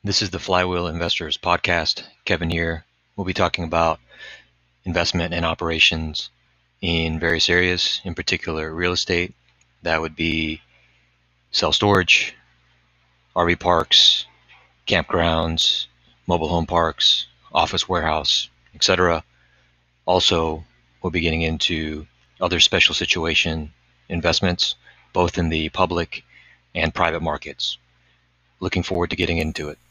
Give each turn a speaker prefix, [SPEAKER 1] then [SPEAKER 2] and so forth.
[SPEAKER 1] This is the Flywheel Investors Podcast. Kevin here. We'll be talking about investment and operations in various areas, in particular real estate. That would be self-storage, RV parks, campgrounds, mobile home parks, office warehouse, etc. Also, we'll be getting into other special situation investments, both in the public and private markets. Looking forward to getting into it.